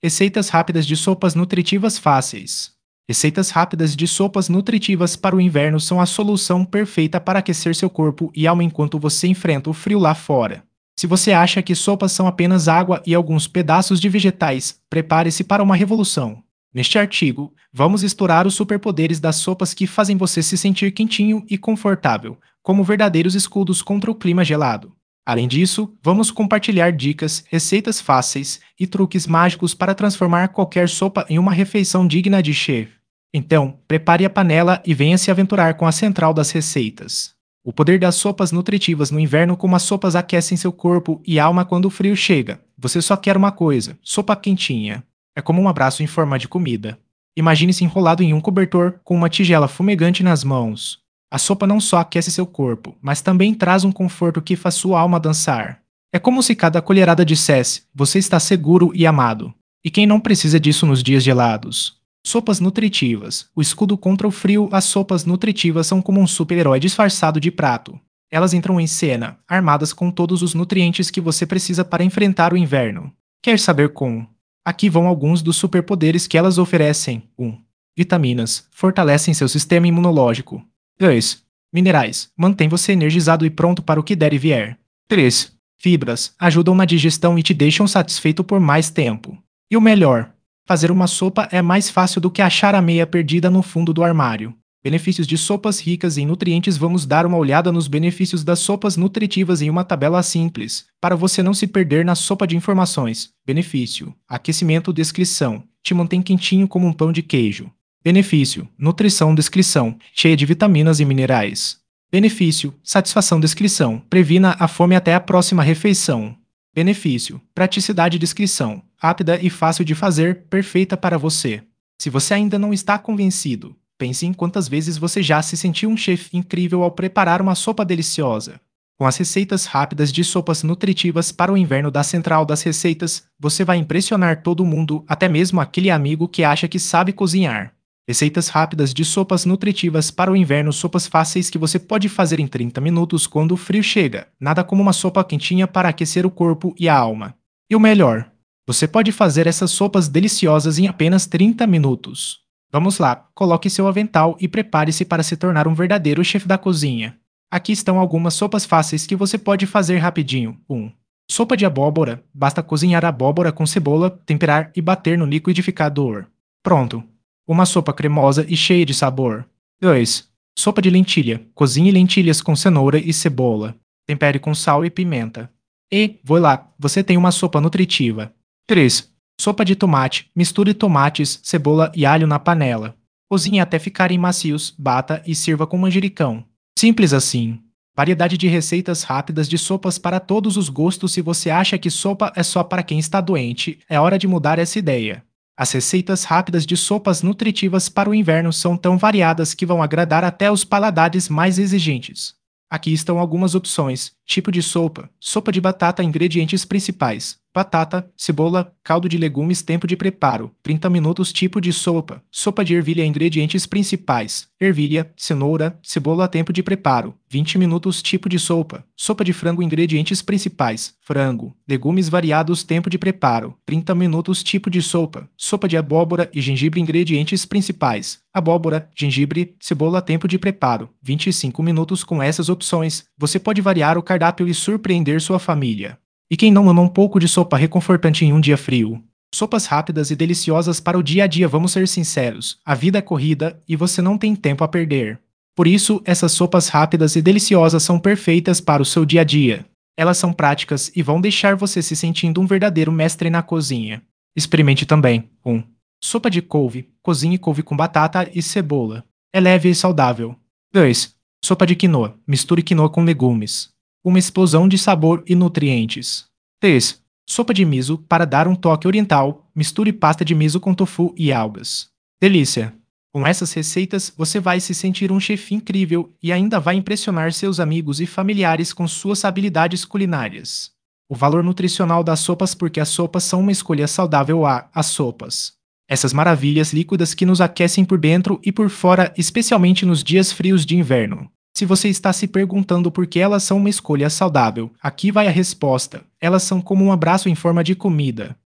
Receitas rápidas de sopas nutritivas fáceis. Receitas rápidas de sopas nutritivas para o inverno são a solução perfeita para aquecer seu corpo e alma enquanto você enfrenta o frio lá fora. Se você acha que sopas são apenas água e alguns pedaços de vegetais, prepare-se para uma revolução. Neste artigo, vamos explorar os superpoderes das sopas que fazem você se sentir quentinho e confortável, como verdadeiros escudos contra o clima gelado. Além disso, vamos compartilhar dicas, receitas fáceis e truques mágicos para transformar qualquer sopa em uma refeição digna de chefe. Então, prepare a panela e venha se aventurar com a central das receitas. O poder das sopas nutritivas no inverno, como as sopas aquecem seu corpo e alma quando o frio chega. Você só quer uma coisa: sopa quentinha. É como um abraço em forma de comida. Imagine-se enrolado em um cobertor com uma tigela fumegante nas mãos. A sopa não só aquece seu corpo, mas também traz um conforto que faz sua alma dançar. É como se cada colherada dissesse: você está seguro e amado. E quem não precisa disso nos dias gelados? Sopas nutritivas. O escudo contra o frio, as sopas nutritivas são como um super-herói disfarçado de prato. Elas entram em cena, armadas com todos os nutrientes que você precisa para enfrentar o inverno. Quer saber como? Aqui vão alguns dos superpoderes que elas oferecem. 1. Vitaminas. Fortalecem seu sistema imunológico. 2. Minerais. Mantém você energizado e pronto para o que der e vier. 3. Fibras. Ajudam na digestão e te deixam satisfeito por mais tempo. E o melhor: fazer uma sopa é mais fácil do que achar a meia perdida no fundo do armário. Benefícios de sopas ricas em nutrientes. Vamos dar uma olhada nos benefícios das sopas nutritivas em uma tabela simples, para você não se perder na sopa de informações. Benefício: aquecimento. Descrição: te mantém quentinho como um pão de queijo. Benefício: nutrição. Descrição: cheia de vitaminas e minerais. Benefício: satisfação. Descrição: previna a fome até a próxima refeição. Benefício: praticidade. Descrição: rápida e fácil de fazer, perfeita para você. Se você ainda não está convencido, pense em quantas vezes você já se sentiu um chefe incrível ao preparar uma sopa deliciosa. Com as receitas rápidas de sopas nutritivas para o inverno da Central das Receitas, você vai impressionar todo mundo, até mesmo aquele amigo que acha que sabe cozinhar. Receitas rápidas de sopas nutritivas para o inverno. Sopas fáceis que você pode fazer em 30 minutos quando o frio chega. Nada como uma sopa quentinha para aquecer o corpo e a alma. E o melhor: você pode fazer essas sopas deliciosas em apenas 30 minutos. Vamos lá, coloque seu avental e prepare-se para se tornar um verdadeiro chefe da cozinha. Aqui estão algumas sopas fáceis que você pode fazer rapidinho. 1. Sopa de abóbora. Basta cozinhar a abóbora com cebola, temperar e bater no liquidificador. Pronto. Uma sopa cremosa e cheia de sabor. 2. Sopa de lentilha. Cozinhe lentilhas com cenoura e cebola. Tempere com sal e pimenta. E, voilá, você tem uma sopa nutritiva. 3. Sopa de tomate. Misture tomates, cebola e alho na panela. Cozinhe até ficarem macios, bata e sirva com manjericão. Simples assim. Variedade de receitas rápidas de sopas para todos os gostos. Se você acha que sopa é só para quem está doente, é hora de mudar essa ideia. As receitas rápidas de sopas nutritivas para o inverno são tão variadas que vão agradar até os paladares mais exigentes. Aqui estão algumas opções. Tipo de sopa: sopa de batata. Ingredientes principais: batata, cebola, caldo de legumes. Tempo de preparo: 30 minutos. Tipo de sopa: sopa de ervilha. Ingredientes principais: ervilha, cenoura, cebola. Tempo de preparo: 20 minutos. Tipo de sopa: sopa de frango. Ingredientes principais: frango, legumes variados. Tempo de preparo: 30 minutos. Tipo de sopa: sopa de abóbora e gengibre. Ingredientes principais: abóbora, gengibre, cebola. Tempo de preparo: 25 minutos. Com essas opções, você pode variar o cardápio e surpreender sua família. E quem não ama um pouco de sopa reconfortante em um dia frio? Sopas rápidas e deliciosas para o dia a dia. Vamos ser sinceros, a vida é corrida e você não tem tempo a perder. Por isso, essas sopas rápidas e deliciosas são perfeitas para o seu dia a dia. Elas são práticas e vão deixar você se sentindo um verdadeiro mestre na cozinha. Experimente também. 1. Sopa de couve. Cozinhe couve com batata e cebola. É leve e saudável. 2. Sopa de quinoa. Misture quinoa com legumes. Uma explosão de sabor e nutrientes. 3. Sopa de miso. Para dar um toque oriental, misture pasta de miso com tofu e algas. Delícia! Com essas receitas, você vai se sentir um chefe incrível e ainda vai impressionar seus amigos e familiares com suas habilidades culinárias. O valor nutricional das sopas. Porque as sopas são uma escolha saudável. As sopas: essas maravilhas líquidas que nos aquecem por dentro e por fora, especialmente nos dias frios de inverno. Se você está se perguntando por que elas são uma escolha saudável, aqui vai a resposta: elas são como um abraço em forma de comida.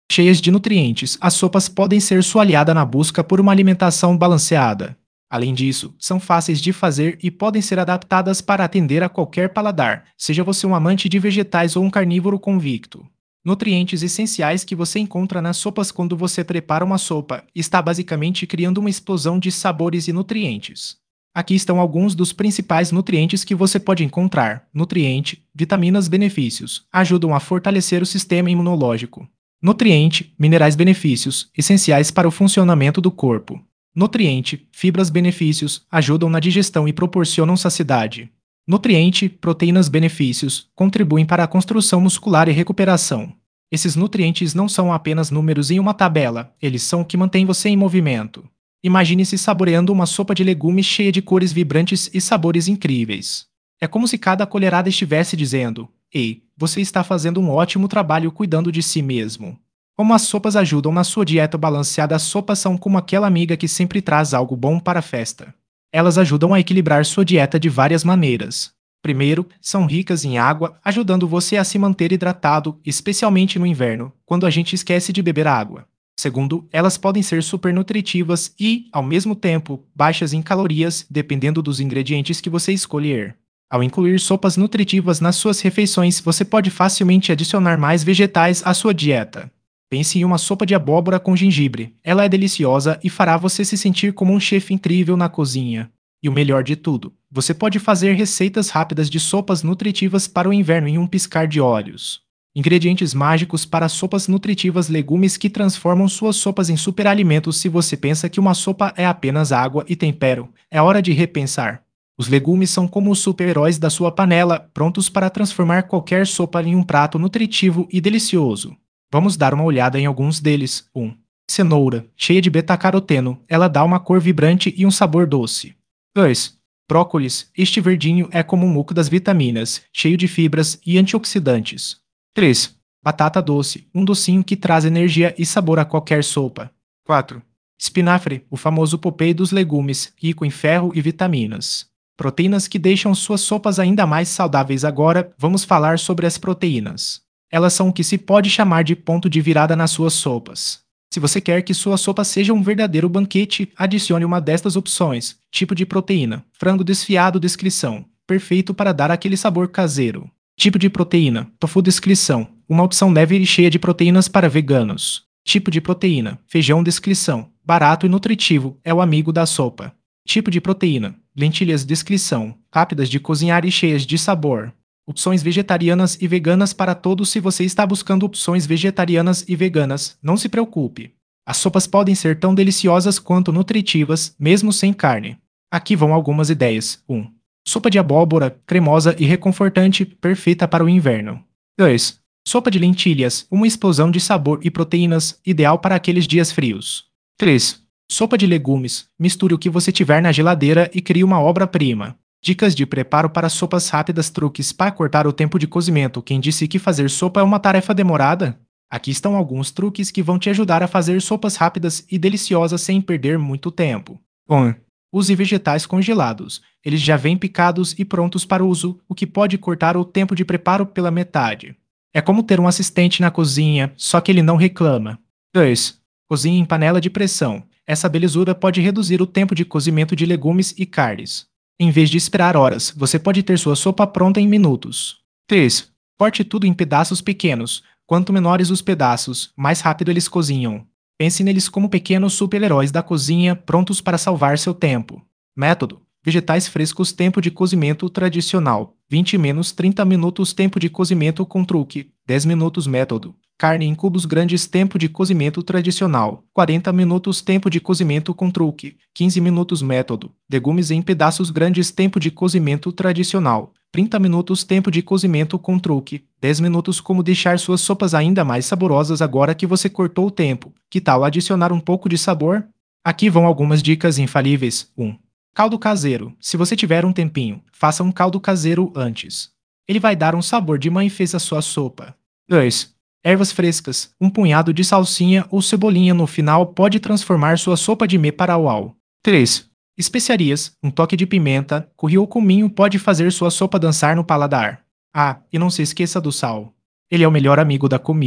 Cheias de nutrientes, as sopas podem ser sua aliada na busca por uma alimentação balanceada. Além disso, são fáceis de fazer e podem ser adaptadas para atender a qualquer paladar, seja você um amante de vegetais ou um carnívoro convicto. Nutrientes essenciais que você encontra nas sopas quando você prepara uma sopa está basicamente criando uma explosão de sabores e nutrientes. Aqui estão alguns dos principais nutrientes que você pode encontrar. Nutriente, vitaminas, benefícios. Ajudam a fortalecer o sistema imunológico. Nutriente, minerais, benefícios, essenciais para o funcionamento do corpo. Nutriente, fibras, benefícios, ajudam na digestão e proporcionam saciedade. Nutriente, proteínas, benefícios, contribuem para a construção muscular e recuperação. Esses nutrientes não são apenas números em uma tabela, eles são o que mantém você em movimento. Imagine-se saboreando uma sopa de legumes cheia de cores vibrantes e sabores incríveis. É como se cada colherada estivesse dizendo: Ei, você está fazendo um ótimo trabalho cuidando de si mesmo. Como as sopas ajudam na sua dieta balanceada, as sopas são como aquela amiga que sempre traz algo bom para a festa. Elas ajudam a equilibrar sua dieta de várias maneiras. Primeiro, são ricas em água, ajudando você a se manter hidratado, especialmente no inverno, quando a gente esquece de beber água. Segundo, elas podem ser super nutritivas e, ao mesmo tempo, baixas em calorias, dependendo dos ingredientes que você escolher. Ao incluir sopas nutritivas nas suas refeições, você pode facilmente adicionar mais vegetais à sua dieta. Pense em uma sopa de abóbora com gengibre. Ela é deliciosa e fará você se sentir como um chefe incrível na cozinha. E o melhor de tudo, você pode fazer receitas rápidas de sopas nutritivas para o inverno em um piscar de olhos. Ingredientes mágicos para sopas nutritivas: legumes que transformam suas sopas em superalimentos. Se você pensa que uma sopa é apenas água e tempero, é hora de repensar. Os legumes são como os super-heróis da sua panela, prontos para transformar qualquer sopa em um prato nutritivo e delicioso. Vamos dar uma olhada em alguns deles. 1. Cenoura, cheia de beta-caroteno, ela dá uma cor vibrante e um sabor doce. 2. Brócolis, este verdinho é como um muco das vitaminas, cheio de fibras e antioxidantes. 3. Batata doce, um docinho que traz energia e sabor a qualquer sopa. 4. Espinafre, o famoso Popeye dos legumes, rico em ferro e vitaminas. Proteínas que deixam suas sopas ainda mais saudáveis. Agora, vamos falar sobre as proteínas. Elas são o que se pode chamar de ponto de virada nas suas sopas. Se você quer que sua sopa seja um verdadeiro banquete, adicione uma destas opções. Tipo de proteína: frango desfiado, descrição, perfeito para dar aquele sabor caseiro. Tipo de proteína: tofu, descrição, uma opção leve e cheia de proteínas para veganos. Tipo de proteína: feijão, descrição, barato e nutritivo, é o amigo da sopa. Tipo de proteína: lentilhas, descrição, rápidas de cozinhar e cheias de sabor. Opções vegetarianas e veganas para todos. Se você está buscando opções vegetarianas e veganas, não se preocupe. As sopas podem ser tão deliciosas quanto nutritivas, mesmo sem carne. Aqui vão algumas ideias. 1. Sopa de abóbora, cremosa e reconfortante, perfeita para o inverno. 2. Sopa de lentilhas, uma explosão de sabor e proteínas, ideal para aqueles dias frios. 3. Sopa de legumes, misture o que você tiver na geladeira e crie uma obra-prima. Dicas de preparo para sopas rápidas: truques para cortar o tempo de cozimento. Quem disse que fazer sopa é uma tarefa demorada? Aqui estão alguns truques que vão te ajudar a fazer sopas rápidas e deliciosas sem perder muito tempo. 1. Use vegetais congelados. Eles já vêm picados e prontos para uso, o que pode cortar o tempo de preparo pela metade. É como ter um assistente na cozinha, só que ele não reclama. 2. Cozinhe em panela de pressão. Essa belezura pode reduzir o tempo de cozimento de legumes e carnes. Em vez de esperar horas, você pode ter sua sopa pronta em minutos. 3. Corte tudo em pedaços pequenos. Quanto menores os pedaços, mais rápido eles cozinham. Pense neles como pequenos super-heróis da cozinha, prontos para salvar seu tempo. Método: vegetais frescos, tempo de cozimento tradicional, 20-30 minutos. Tempo de cozimento com truque, 10 minutos. Método: carne em cubos grandes, tempo de cozimento tradicional, 40 minutos. Tempo de cozimento com truque, 15 minutos. Método: legumes em pedaços grandes, tempo de cozimento tradicional, 30 minutos. Tempo de cozimento com truque, 10 minutos. Como deixar suas sopas ainda mais saborosas agora que você cortou o tempo? Que tal adicionar um pouco de sabor? Aqui vão algumas dicas infalíveis. 1. Caldo caseiro. Se você tiver um tempinho, faça um caldo caseiro antes. Ele vai dar um sabor de mãe fez a sua sopa. 2. Ervas frescas. Um punhado de salsinha ou cebolinha no final pode transformar sua sopa de para uau. 3. Especiarias. Um toque de pimenta, curry ou cominho pode fazer sua sopa dançar no paladar. Ah, e não se esqueça do sal. Ele é o melhor amigo da comida.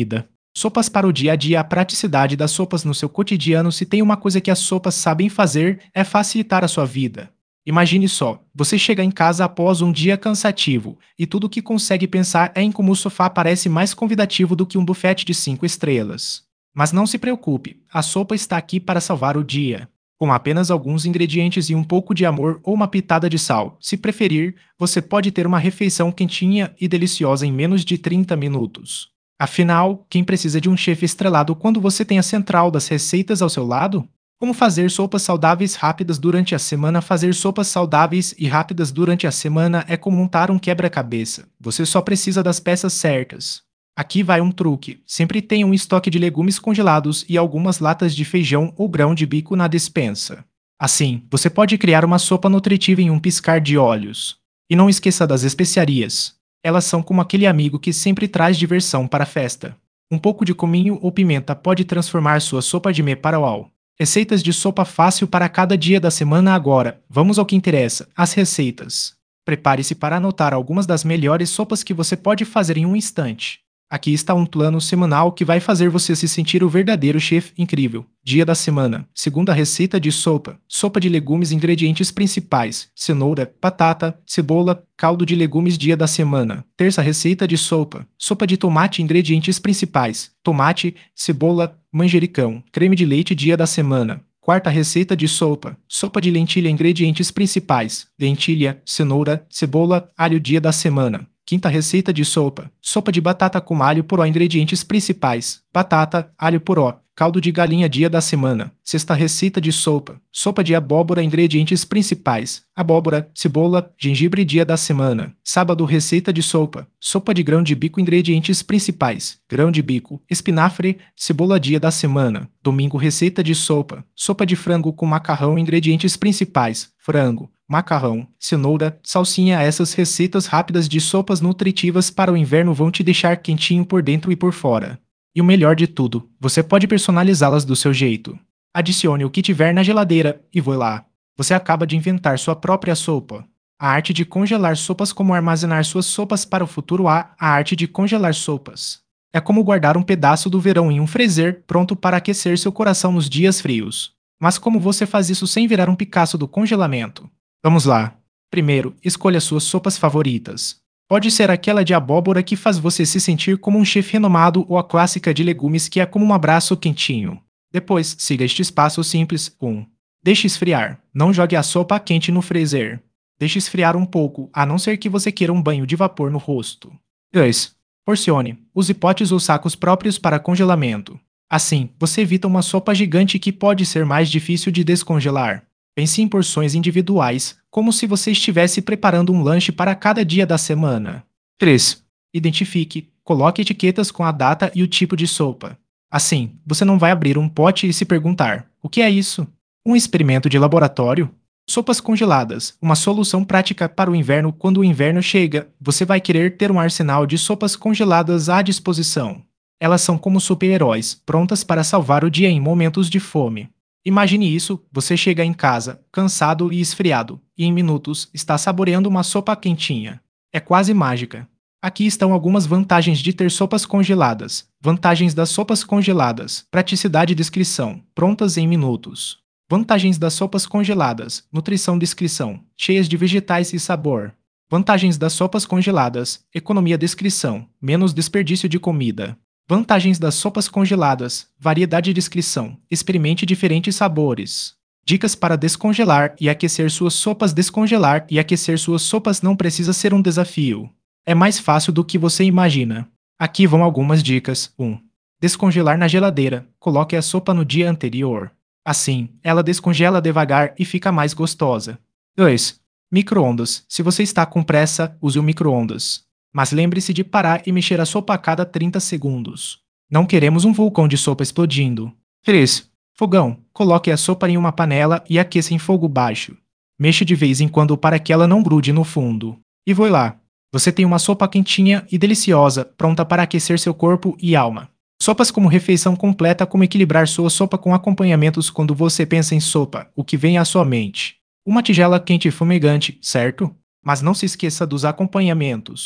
Sopas para o dia a dia. A praticidade das sopas no seu cotidiano. Se tem uma coisa que as sopas sabem fazer, é facilitar a sua vida. Imagine só, você chega em casa após um dia cansativo, e tudo o que consegue pensar é em como o sofá parece mais convidativo do que um buffet de 5 estrelas. Mas não se preocupe, a sopa está aqui para salvar o dia. Com apenas alguns ingredientes e um pouco de amor ou uma pitada de sal, se preferir, você pode ter uma refeição quentinha e deliciosa em menos de 30 minutos. Afinal, quem precisa de um chefe estrelado quando você tem a central das receitas ao seu lado? Como fazer sopas saudáveis rápidas durante a semana? Fazer sopas saudáveis e rápidas durante a semana é como montar um quebra-cabeça. Você só precisa das peças certas. Aqui vai um truque. Sempre tenha um estoque de legumes congelados e algumas latas de feijão ou grão de bico na despensa. Assim, você pode criar uma sopa nutritiva em um piscar de olhos. E não esqueça das especiarias. Elas são como aquele amigo que sempre traz diversão para a festa. Um pouco de cominho ou pimenta pode transformar sua sopa de me-para-uau. Receitas de sopa fácil para cada dia da semana agora. Vamos ao que interessa, as receitas. Prepare-se para anotar algumas das melhores sopas que você pode fazer em um instante. Aqui está um plano semanal que vai fazer você se sentir o verdadeiro chefe incrível. Dia da semana. Segunda receita de sopa. Sopa de legumes. Ingredientes principais: cenoura, batata, cebola, caldo de legumes. Dia da semana. Terça receita de sopa. Sopa de tomate. Ingredientes principais: tomate, cebola, manjericão, creme de leite. Dia da semana. Quarta receita de sopa. Sopa de lentilha. Ingredientes principais: lentilha, cenoura, cebola, alho. Dia da semana. Quinta receita de sopa. Sopa de batata com alho poró. Ingredientes principais: batata, alho poró, caldo de galinha. Dia da semana. Sexta receita de sopa. Sopa de abóbora. Ingredientes principais: abóbora, cebola, gengibre. Dia da semana. Sábado receita de sopa. Sopa de grão de bico. Ingredientes principais: grão de bico, espinafre, cebola. Dia da semana. Domingo receita de sopa. Sopa de frango com macarrão. Ingredientes principais: frango, macarrão, cenoura, salsinha. Essas receitas rápidas de sopas nutritivas para o inverno vão te deixar quentinho por dentro e por fora. E o melhor de tudo, você pode personalizá-las do seu jeito. Adicione o que tiver na geladeira e voe lá. Você acaba de inventar sua própria sopa. A arte de congelar sopas. Como armazenar suas sopas para o futuro. A arte de congelar sopas. É como guardar um pedaço do verão em um freezer, pronto para aquecer seu coração nos dias frios. Mas como você faz isso sem virar um Picasso do congelamento? Vamos lá. Primeiro, escolha suas sopas favoritas. Pode ser aquela de abóbora que faz você se sentir como um chefe renomado ou a clássica de legumes que é como um abraço quentinho. Depois, siga estes passos simples. 1. Deixe esfriar. Não jogue a sopa quente no freezer. Deixe esfriar um pouco, a não ser que você queira um banho de vapor no rosto. 2. Porcione. Use potes ou sacos próprios para congelamento. Assim, você evita uma sopa gigante que pode ser mais difícil de descongelar. Pense em porções individuais, como se você estivesse preparando um lanche para cada dia da semana. 3. Identifique. Coloque etiquetas com a data e o tipo de sopa. Assim, você não vai abrir um pote e se perguntar: o que é isso? Um experimento de laboratório? Sopas congeladas, uma solução prática para o inverno. Quando o inverno chega, você vai querer ter um arsenal de sopas congeladas à disposição. Elas são como super-heróis, prontas para salvar o dia em momentos de fome. Imagine isso: você chega em casa, cansado e esfriado, e em minutos está saboreando uma sopa quentinha. É quase mágica. Aqui estão algumas vantagens de ter sopas congeladas. Vantagens das sopas congeladas: praticidade. Descrição: prontas em minutos. Vantagens das sopas congeladas: nutrição. Descrição: cheias de vegetais e sabor. Vantagens das sopas congeladas: economia. Descrição: menos desperdício de comida. Vantagens das sopas congeladas: variedade. Descrição: experimente diferentes sabores. Dicas para descongelar e aquecer suas sopas. Descongelar e aquecer suas sopas não precisa ser um desafio. É mais fácil do que você imagina. Aqui vão algumas dicas. 1. Descongelar na geladeira. Coloque a sopa no dia anterior. Assim, ela descongela devagar e fica mais gostosa. 2. Micro-ondas. Se você está com pressa, use o micro-ondas. Mas lembre-se de parar e mexer a sopa a cada 30 segundos. Não queremos um vulcão de sopa explodindo. 3. Fogão. Coloque a sopa em uma panela e aqueça em fogo baixo. Mexa de vez em quando para que ela não grude no fundo. E voe lá. Você tem uma sopa quentinha e deliciosa, pronta para aquecer seu corpo e alma. Sopas como refeição completa. Como equilibrar sua sopa com acompanhamentos. Quando você pensa em sopa, o que vem à sua mente? Uma tigela quente e fumegante, certo? Mas não se esqueça dos acompanhamentos.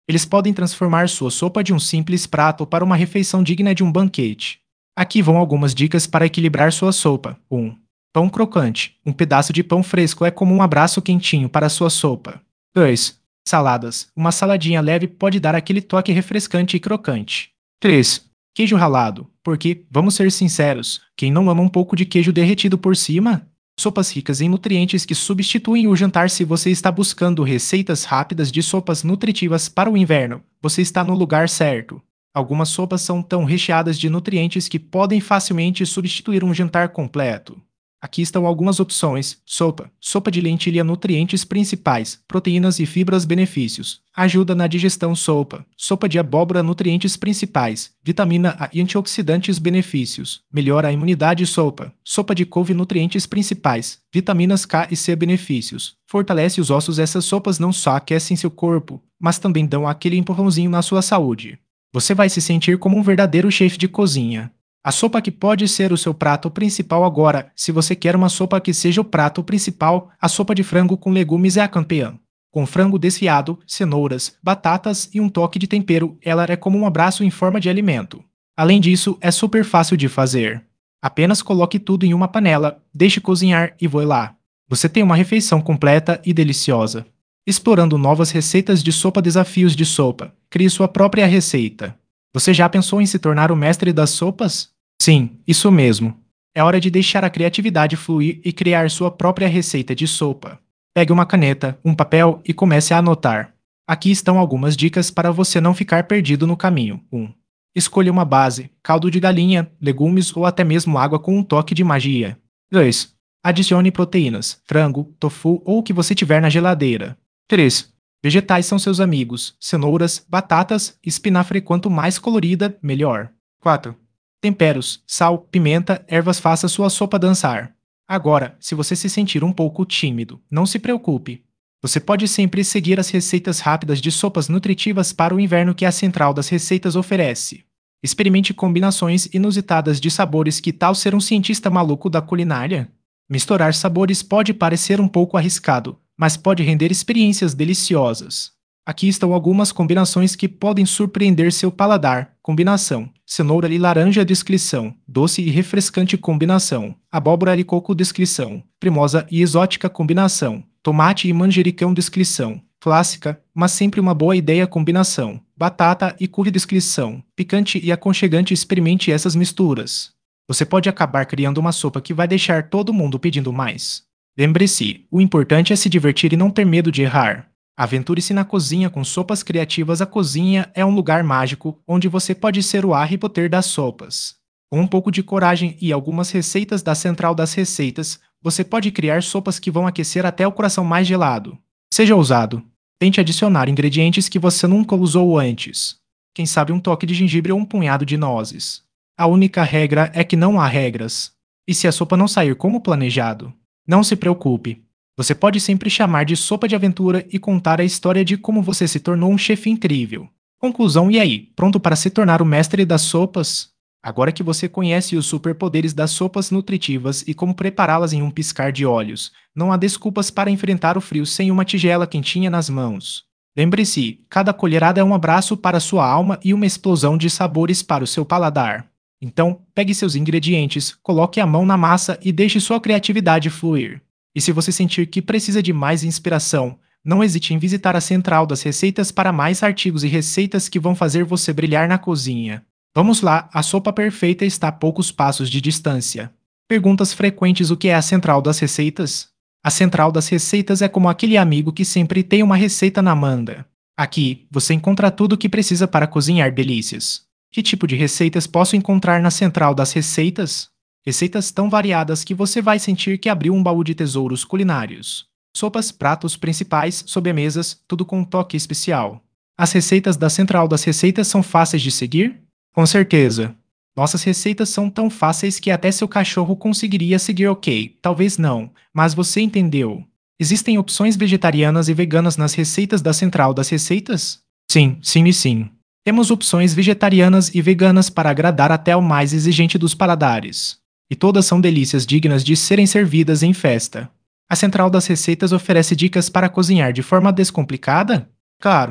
Eles podem transformar sua sopa de um simples prato para uma refeição digna de um banquete. Aqui vão algumas dicas para equilibrar sua sopa. 1. Pão crocante. Um pedaço de pão fresco é como um abraço quentinho para sua sopa. 2. Saladas. Uma saladinha leve pode dar aquele toque refrescante e crocante. 3. Queijo ralado. Porque, vamos ser sinceros, quem não ama um pouco de queijo derretido por cima? Sopas ricas em nutrientes que substituem o jantar. Se você está buscando receitas rápidas de sopas nutritivas para o inverno, você está no lugar certo. Algumas sopas são tão recheadas de nutrientes que podem facilmente substituir um jantar completo. Aqui estão algumas opções. Sopa. Sopa de lentilha. Nutrientes principais: proteínas e fibras. Benefícios: ajuda na digestão. Sopa. Sopa de abóbora. Nutrientes principais: vitamina A e antioxidantes. Benefícios: melhora a imunidade. Sopa. Sopa de couve. Nutrientes principais: vitaminas K e C. Benefícios: fortalece os ossos. Essas sopas não só aquecem seu corpo, mas também dão aquele empurrãozinho na sua saúde. Você vai se sentir como um verdadeiro chefe de cozinha. A sopa que pode ser o seu prato principal agora. Se você quer uma sopa que seja o prato principal, a sopa de frango com legumes é a campeã. Com frango desfiado, cenouras, batatas e um toque de tempero, ela é como um abraço em forma de alimento. Além disso, é super fácil de fazer. Apenas coloque tudo em uma panela, deixe cozinhar e voe lá. Você tem uma refeição completa e deliciosa. Explorando novas receitas de sopa. Desafios de sopa. Crie sua própria receita. Você já pensou em se tornar o mestre das sopas? Sim, isso mesmo. É hora de deixar a criatividade fluir e criar sua própria receita de sopa. Pegue uma caneta, um papel e comece a anotar. Aqui estão algumas dicas para você não ficar perdido no caminho. 1. Escolha uma base: caldo de galinha, legumes ou até mesmo água com um toque de magia. 2. Adicione proteínas: frango, tofu ou o que você tiver na geladeira. 3. Vegetais são seus amigos: cenouras, batatas, espinafre. Quanto mais colorida, melhor. 4. Temperos: sal, pimenta, ervas. Faça sua sopa dançar. Agora, se você se sentir um pouco tímido, não se preocupe. Você pode sempre seguir as receitas rápidas de sopas nutritivas para o inverno que a Central das Receitas oferece. Experimente combinações inusitadas de sabores. Que tal ser um cientista maluco da culinária? Misturar sabores pode parecer um pouco arriscado, mas pode render experiências deliciosas. Aqui estão algumas combinações que podem surpreender seu paladar. Combinação: cenoura e laranja. Descrição: doce e refrescante. Combinação: abóbora e coco. Descrição: cremosa e exótica. Combinação: tomate e manjericão. Descrição: clássica, mas sempre uma boa ideia. Combinação: batata e couve. Descrição: picante e aconchegante. Experimente essas misturas. Você pode acabar criando uma sopa que vai deixar todo mundo pedindo mais. Lembre-se, o importante é se divertir e não ter medo de errar. Aventure-se na cozinha com sopas criativas. A cozinha é um lugar mágico onde você pode ser o Harry Potter das sopas. Com um pouco de coragem e algumas receitas da Central das Receitas, você pode criar sopas que vão aquecer até o coração mais gelado. Seja ousado. Tente adicionar ingredientes que você nunca usou antes. Quem sabe um toque de gengibre ou um punhado de nozes. A única regra é que não há regras. E se a sopa não sair como planejado? Não se preocupe. Você pode sempre chamar de sopa de aventura e contar a história de como você se tornou um chefe incrível. Conclusão: e aí, pronto para se tornar o mestre das sopas? Agora que você conhece os superpoderes das sopas nutritivas e como prepará-las em um piscar de olhos, não há desculpas para enfrentar o frio sem uma tigela quentinha nas mãos. Lembre-se, cada colherada é um abraço para sua alma e uma explosão de sabores para o seu paladar. Então, pegue seus ingredientes, coloque a mão na massa e deixe sua criatividade fluir. E se você sentir que precisa de mais inspiração, não hesite em visitar a Central das Receitas para mais artigos e receitas que vão fazer você brilhar na cozinha. Vamos lá, a sopa perfeita está a poucos passos de distância. Perguntas frequentes: o que é a Central das Receitas? A Central das Receitas é como aquele amigo que sempre tem uma receita na manga. Aqui, você encontra tudo o que precisa para cozinhar delícias. Que tipo de receitas posso encontrar na Central das Receitas? Receitas tão variadas que você vai sentir que abriu um baú de tesouros culinários. Sopas, pratos principais, sobremesas, tudo com um toque especial. As receitas da Central das Receitas são fáceis de seguir? Com certeza. Nossas receitas são tão fáceis que até seu cachorro conseguiria seguir. Ok, talvez não, mas você entendeu. Existem opções vegetarianas e veganas nas receitas da Central das Receitas? Sim, sim e sim. Temos opções vegetarianas e veganas para agradar até o mais exigente dos paladares. E todas são delícias dignas de serem servidas em festa. A Central das Receitas oferece dicas para cozinhar de forma descomplicada? Claro.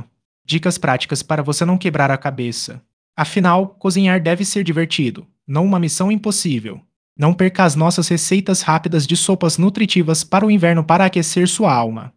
Dicas práticas para você não quebrar a cabeça. Afinal, cozinhar deve ser divertido, não uma missão impossível. Não perca as nossas receitas rápidas de sopas nutritivas para o inverno para aquecer sua alma.